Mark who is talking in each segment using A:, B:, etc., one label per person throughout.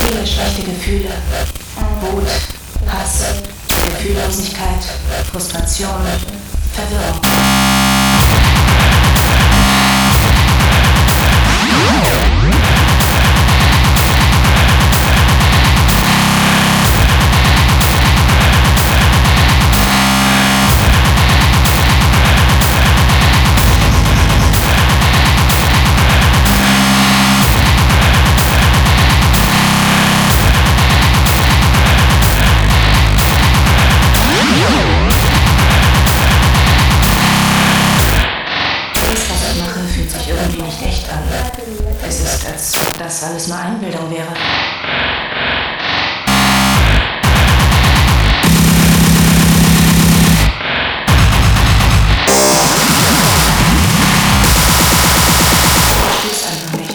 A: Viele schlechte Gefühle. Wut, Hass, Gefühllosigkeit, Frustration, Verwirrung. Irgendwie nicht echt an. Es ist, als ob das alles nur Einbildung wäre. Ich versteh's einfach nicht.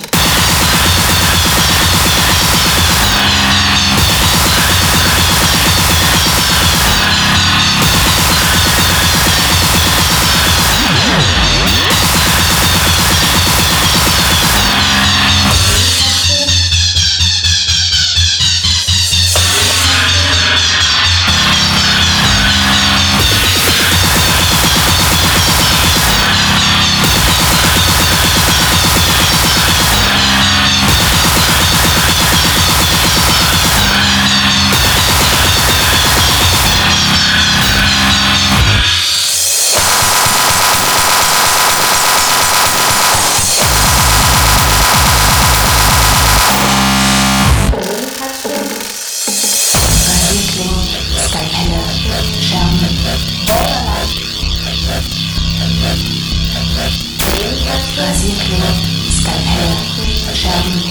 A: Skalpelle, Scherben. Rasierklingen, Skalpelle, Scherben.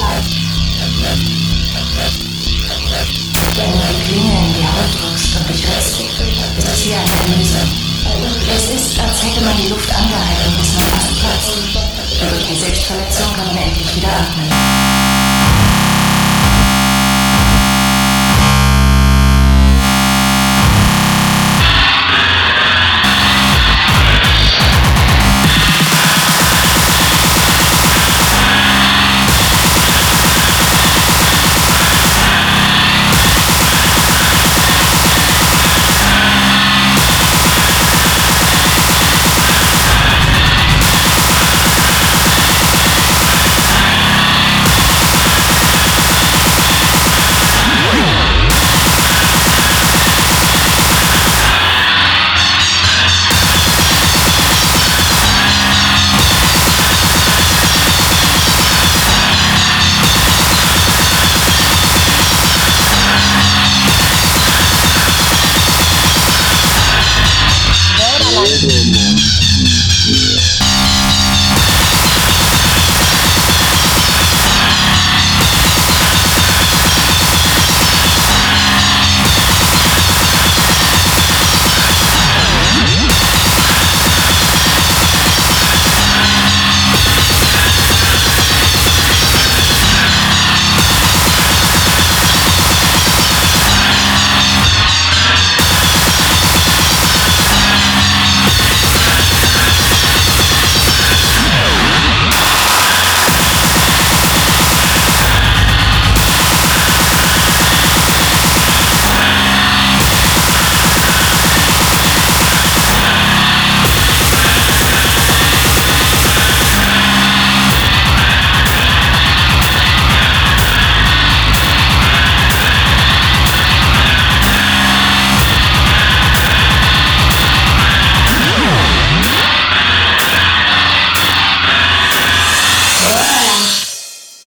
A: Wenn du die Klinge in die Haut drückst und dich ritzt, ist es wie eine Erlösung. Es ist, als hätte man die Luft angehalten, bis man fast platzt. Und durch die Selbstverletzung kann man endlich wieder atmen.